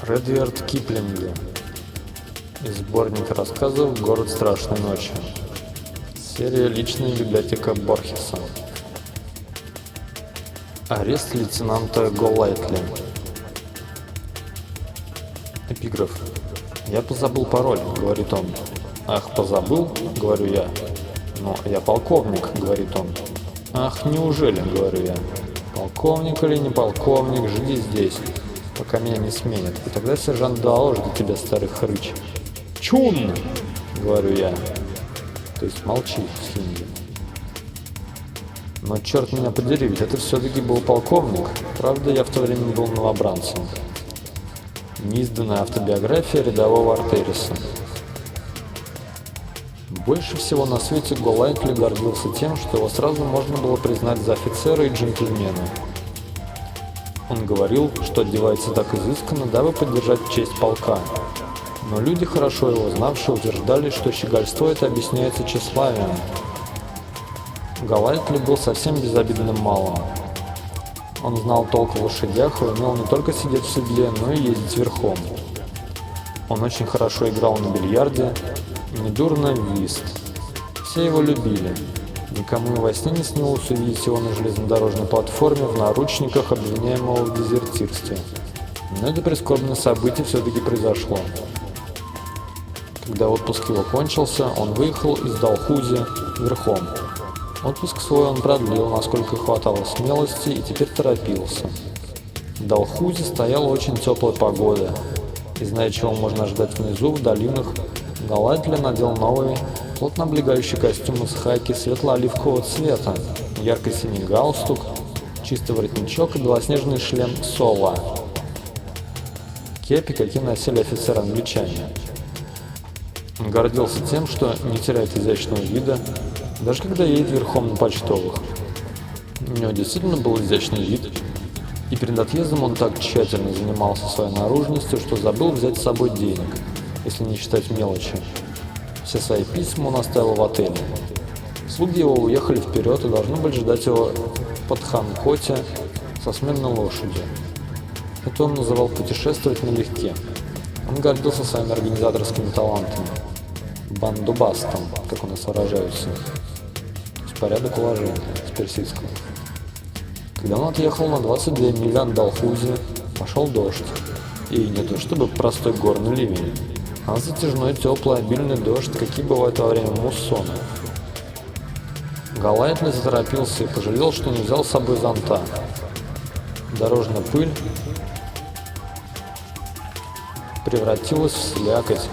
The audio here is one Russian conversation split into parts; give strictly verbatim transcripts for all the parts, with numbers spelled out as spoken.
Редьярд Киплинга. Из сборника рассказов «Город страшной ночи». Серия «Личная библиотека Борхеса». Арест лейтенанта Голайтли. Эпиграф. «Я позабыл пароль», — говорит он. «Ах, позабыл?» — говорю я. «Но я полковник», — говорит он. «Ах, неужели?» — говорю я. «Полковник или не полковник, жди здесь, пока меня не сменят, и тогда сержант доложит до тебя, старый хрыч». «Чун!» — говорю я. То есть молчи, Схинди. Но черт меня подери, ведь это все-таки был полковник. Правда, я в то время был новобранцем. Неизданная автобиография рядового Артериса. Больше всего на свете Голайтли гордился тем, что его сразу можно было признать за офицера и джентльмена. Он говорил, что одевается так изысканно, дабы поддержать честь полка. Но люди, хорошо его знавшие, утверждали, что щегольство это объясняется тщеславием. Голайтли был совсем безобидным малым. Он знал толк в лошадях и умел не только сидеть в седле, но и ездить верхом. Он очень хорошо играл на бильярде и недурно в вист. Все его любили. Никому и во сне не снилось увидеть его на железнодорожной платформе в наручниках, обвиняемого в дезертирстве. Но это прискорбное событие все-таки произошло. Когда отпуск его кончился, он выехал из Далхузи верхом. Отпуск свой он продлил, насколько хватало смелости, и теперь торопился. В Далхузи стояла очень теплая погода, и, зная, чего можно ожидать внизу, в долинах, Голайтли надел новый, плотно облегающий костюм из хайки светло-оливкового цвета, ярко-синий галстук, чистый воротничок и белоснежный шлем Сола. Кепи, какие носили офицеры-англичане. Он гордился тем, что не теряет изящного вида, даже когда едет верхом на почтовых. У него действительно был изящный вид, и перед отъездом он так тщательно занимался своей наружностью, что забыл взять с собой денег, если не считать мелочи. Все свои письма он оставил в отеле. Слуги его уехали вперед и должны были ждать его под Ханкоте со сменной лошадью. Это он называл путешествовать налегке. Он гордился своими организаторскими талантами. Бандубастом, как у нас выражаются. То есть порядок уложения с персидского. Когда он отъехал на двадцать две мили от Далхузи, пошел дождь. И не то чтобы простой горный ливень, а затяжной, теплый, обильный дождь, какие бывают во время муссона. Голайтли заторопился и пожалел, что не взял с собой зонта. Дорожная пыль превратилась в слякоть,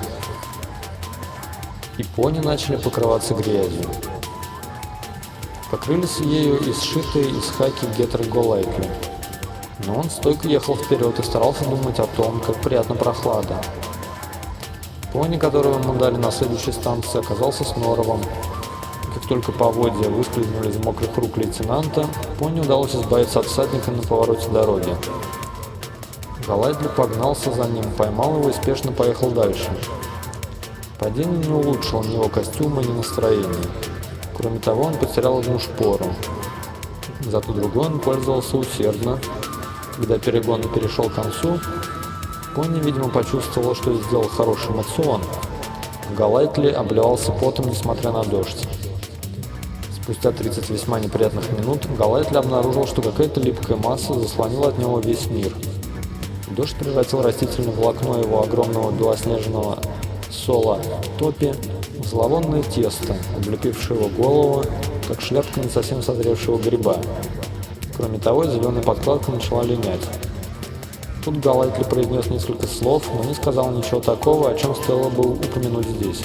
и пони начали покрываться грязью. Покрылись ею и сшитые из хаки гетры Голайтли. Но он стойко ехал вперед и старался думать о том, как приятна прохлада. Пони, которого ему дали на следующей станции, оказался с норовом. И как только поводья выскользнули из мокрых рук лейтенанта, пони удалось избавиться от всадника на повороте дороги. Голайтли погнался за ним, поймал его и спешно поехал дальше. Падение не улучшило ни его костюма, ни настроения. Кроме того, он потерял одну шпору. Зато другой он пользовался усердно. Когда перегон перешел к концу, пони, видимо, почувствовал, что сделал хороший мацион. Голайтли обливался потом, несмотря на дождь. Спустя тридцать весьма неприятных минут Голайтли обнаружил, что какая-то липкая масса заслонила от него весь мир. Дождь превратил растительное волокно его огромного белоснежного Сола топи в зловонное тесто, облепившее его голову, как шляпка не совсем созревшего гриба. Кроме того, зеленая подкладка начала линять. Тут Голайтли произнес несколько слов, но не сказал ничего такого, о чем стоило бы упомянуть здесь.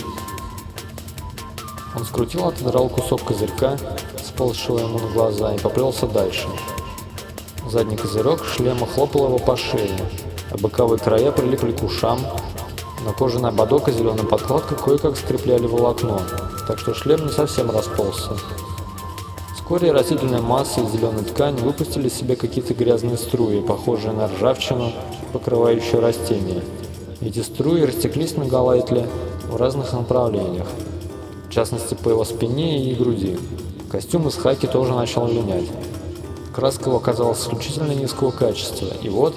Он скрутил, отодрал кусок козырька, сползшего ему на глаза, и поплелся дальше. Задний козырек шлема хлопал его по шее, а боковые края прилипли к ушам. На кожаный ободок и зеленая подкладка кое-как скрепляли волокно, так что шлем не совсем расползся. Вскоре растительная масса и зеленая ткань выпустили из себя какие-то грязные струи, похожие на ржавчину, покрывающую растения. Эти струи растеклись на Голайтли в разных направлениях, в частности по его спине и груди. Костюм из хаки тоже начал линять. Краска его оказалась исключительно низкого качества, и вот,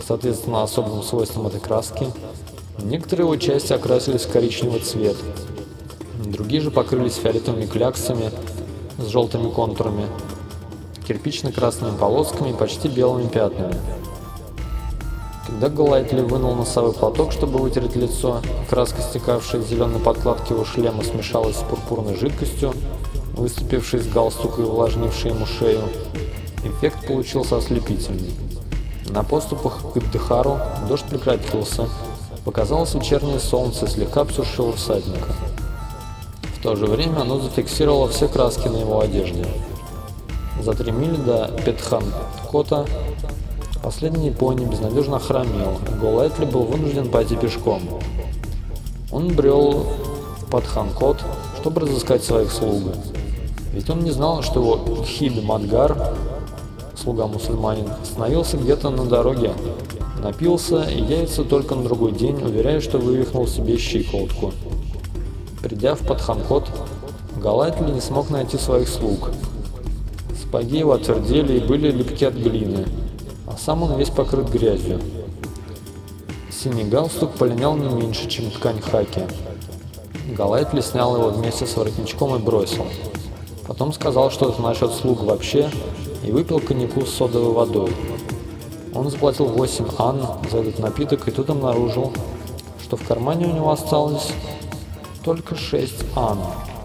соответственно особым свойствам этой краски, некоторые его части окрасились в коричневый цвет, другие же покрылись фиолетовыми кляксами с желтыми контурами, кирпично-красными полосками и почти белыми пятнами. Когда Голайтли вынул носовой платок, чтобы вытереть лицо, краска, стекавшая из зеленой подкладки его шлема, смешалась с пурпурной жидкостью, выступившей из галстука и увлажнившей ему шею. Эффект получился ослепительный. На подступах к Дхару дождь прекратился, показалось вечернее солнце и слегка обсушило всадника. В то же время оно зафиксировало все краски на его одежде. За три мили до Петханкота последний пони безнадежно хромел, и Голайтли был вынужден пойти пешком. Он брел в Патханкот, чтобы разыскать своих слуг. Ведь он не знал, что его Хид Мадгар, слуга-мусульманин, остановился где-то на дороге, напился и явится только на другой день, уверяя, что вывихнул себе щиколотку. Придя в Патханкот, Голайтли не смог найти своих слуг. Сапоги его отвердели и были липки от глины, а сам он весь покрыт грязью. Синий галстук полинял не меньше, чем ткань хаки. Голайтли снял его вместе с воротничком и бросил. Потом сказал что-то насчет слуг вообще и выпил коньяку с содовой водой. Он заплатил восемь ан за этот напиток и тут обнаружил, что в кармане у него осталось только шесть ан,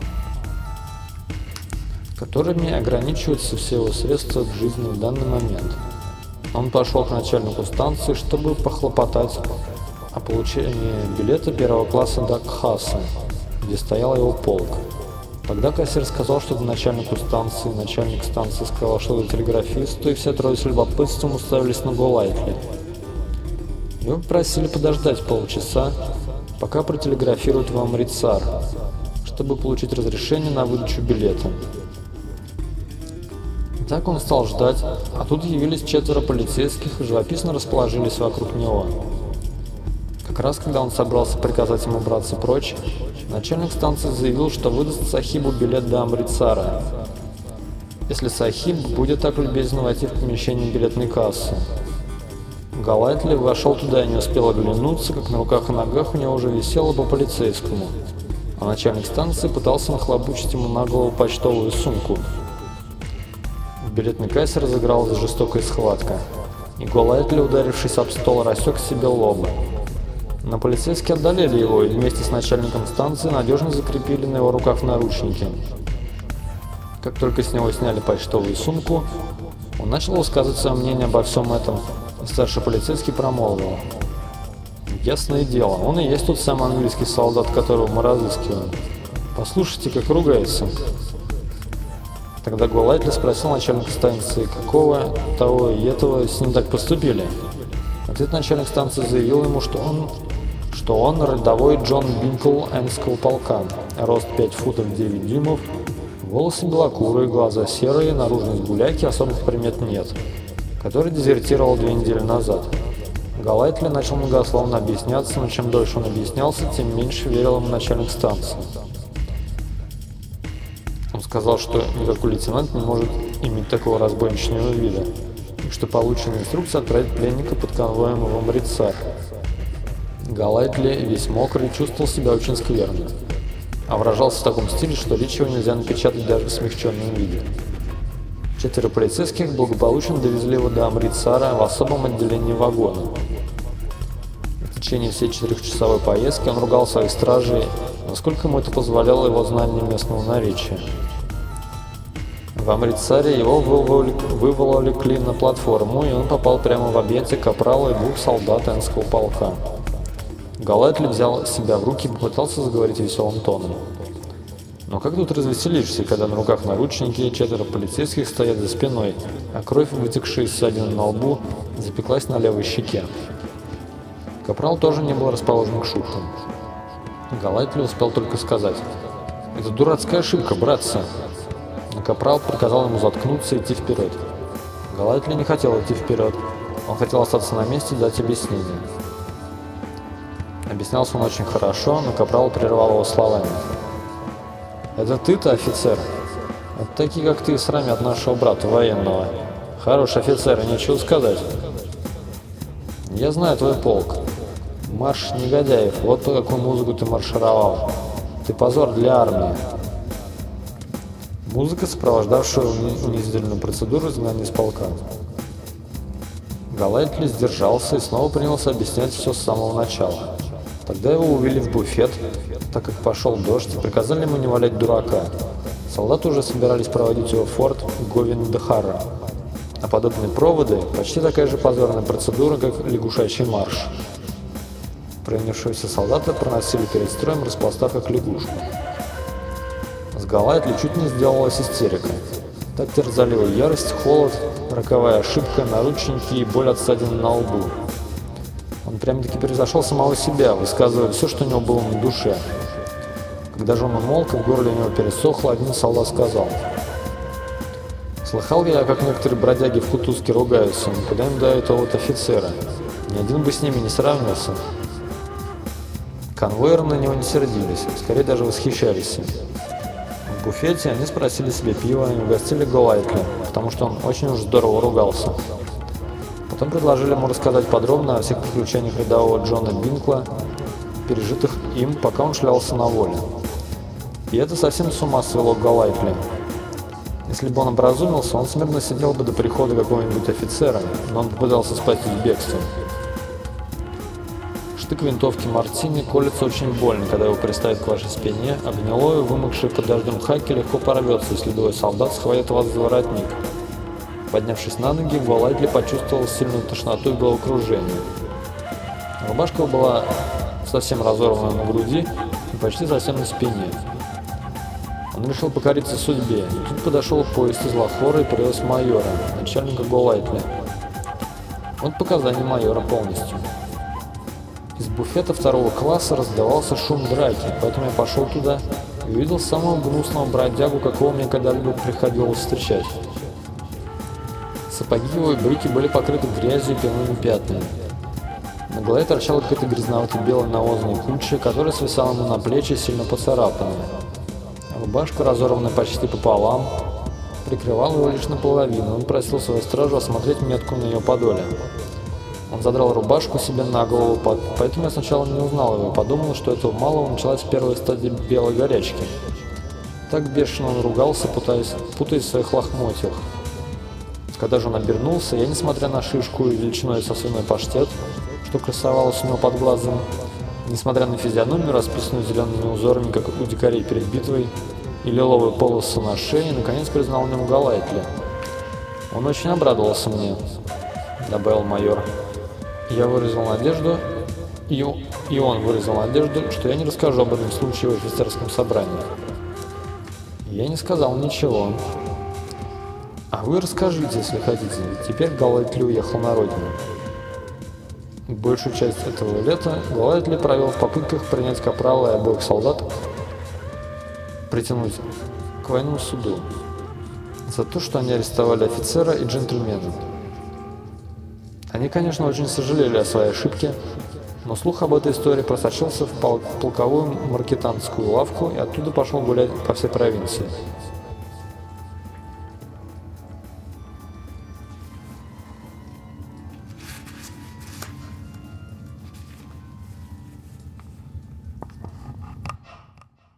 которыми ограничиваются все его средства к жизни в данный момент. Он пошел к начальнику станции, чтобы похлопотать о получении билета первого класса до Кхасы, где стоял его полк. Тогда кассир сказал что-то начальнику станции, начальник станции сказал что-то телеграфисту, и все трое с любопытством уставились на Голайтли. Его попросили подождать полчаса, пока протелеграфируют в Амритсар, чтобы получить разрешение на выдачу билета. Так он стал ждать, а тут явились четверо полицейских и живописно расположились вокруг него. Как раз когда он собрался приказать ему браться прочь, начальник станции заявил, что выдаст Сахибу билет до Амритсара, если Сахиб будет так любезен войти в помещение билетной кассы. Голайтли вошел туда и не успел оглянуться, как на руках и ногах у него уже висело по полицейскому, а начальник станции пытался нахлобучить ему на голову почтовую сумку. В билетной кассе разыгралась жестокая схватка, и Голайтли, ударившись об стол, рассек себе лоб. Но полицейские одолели его и вместе с начальником станции надежно закрепили на его руках наручники. Как только с него сняли почтовую сумку, он начал высказывать свое мнение обо всем этом, и старший полицейский промолвил: «Ясное дело, он и есть тот самый английский солдат, которого мы разыскиваем. Послушайте, как ругается». Тогда Голайтли спросил начальника станции, какого, того и этого с ним так поступили. В ответ начальник станции заявил ему, что он, что он рядовой Джон Бинкл Энского полка, рост пять футов девять дюймов, волосы белокурые, глаза серые, наружность гуляки, особых примет нет, который дезертировал две недели назад. Голайтли начал многословно объясняться, но чем дольше он объяснялся, тем меньше верил ему начальник станции. Он сказал, что никакой лейтенант не может иметь такого разбойничного вида, и что получена инструкция отправить пленника под конвоем в Амритсар. Голайтли, весь мокрый, чувствовал себя очень скверно, а выражался в таком стиле, что речь его нельзя напечатать даже в смягченном виде. Четверо полицейских благополучно довезли его до Амритсара в особом отделении вагона. В течение всей четырехчасовой поездки он ругал своих стражей, насколько ему это позволяло его знание местного наречия. В Амритсаре его выволокли на платформу, и он попал прямо в объятия капрала и двух солдат Энского полка. Голайтли взял себя в руки и попытался заговорить веселым тоном. Но как тут развеселишься, когда на руках наручники и четверо полицейских стоят за спиной, а кровь, вытекшая из ссадины на лбу, запеклась на левой щеке. Капрал тоже не был расположен к шуткам. Голайтли успел только сказать: «Это дурацкая ошибка, братцы!» Но капрал приказал ему заткнуться и идти вперед. Голайтли не хотел идти вперед, он хотел остаться на месте и дать объяснение. Объяснялся он очень хорошо, но капрал прервал его словами: «Это ты-то, офицер? Вот такие, как ты, срамят нашего брата военного. Хороший офицер, и нечего сказать. Я знаю твой полк. Марш негодяев, вот по какую музыку ты маршировал. Ты позор для армии. Музыка, сопровождавшая уни- унизительную процедуру изгнания из полка. Голайтли сдержался и снова принялся объяснять все с самого начала. Тогда его увели в буфет, так как пошел дождь, и приказали ему не валять дурака. Солдаты уже собирались проводить его в форт Говиндхара. А подобные проводы – почти такая же позорная процедура, как лягушачий марш. Провинившегося солдата проносили перед строем, распластав как лягушку. С Голайтли чуть не сделалась истерика. Так терзали его ярость, холод, роковая ошибка, наручники и боль от ссадин на лбу. Он прямо-таки превзошел самого себя, высказывая все, что у него было на душе. Когда же он умолк, и в горле у него пересохло, один солдат сказал: «Слыхал я, как некоторые бродяги в Кутузке ругаются, никуда им дают этого вот офицера. Ни один бы с ними не сравнился». Конвоиры на него не сердились, скорее даже восхищались им. В буфете они спросили себе пива и угостили Голайтли, потому что он очень уж здорово ругался. Потом предложили ему рассказать подробно о всех приключениях рядового Джона Бинкла, пережитых им, пока он шлялся на воле. И это совсем с ума свело Голайтли. Если бы он образумился, он смирно сидел бы до прихода какого-нибудь офицера, но он попытался спастись бегством. Штык винтовки Мартини колется очень больно, когда его приставят к вашей спине, а гнилое, вымокшее под дождем хаки легко порвется, если двое солдат схватят вас за воротник. Поднявшись на ноги, Голайтли почувствовал сильную тошноту и головокружение. Рубашка была совсем разорвана на груди и почти совсем на спине. Он решил покориться судьбе, и тут подошел поезд из Лахора и привез майора, начальника Голайтли. Вот показания майора полностью. Из буфета второго класса раздавался шум драки, поэтому я пошел туда и увидел самого гнусного бродягу, какого мне когда-либо приходилось встречать. Сапоги его и брюки были покрыты грязью и пивными пятнами. На голове торчала какая-то грязновато-белая навозная куча, которая свисала ему на плечи, сильно поцарапанная. Рубашка, разорванная почти пополам, прикрывала его лишь наполовину. Он просил свою стражу осмотреть метку на ее подоле. Он задрал рубашку себе на голову, поэтому я сначала не узнал его и подумал, что этого малого началась первая стадия белой горячки. Так бешено он ругался, путаясь, путаясь в своих лохмотьях. Когда же он обернулся, я, несмотря на шишку и величиной со свиной паштет, что красовалось у него под глазом, несмотря на физиономию, расписанную зелеными узорами, как у дикарей перед битвой, и лиловые полосы на шее, наконец признал в нем Голайтли. «Он очень обрадовался мне», — добавил майор. Я выразил надежду, и, и он выразил надежду, что я не расскажу об этом случае в офицерском собрании. Я не сказал ничего. А вы расскажите, если хотите, ведь теперь Голайтли уехал на родину. Большую часть этого лета Голайтли провел в попытках принять капрала и обоих солдат, притянуть к военному суду за то, что они арестовали офицера и джентльмена. Они, конечно, очень сожалели о своей ошибке, но слух об этой истории просочился в полковую маркетантскую лавку и оттуда пошел гулять по всей провинции.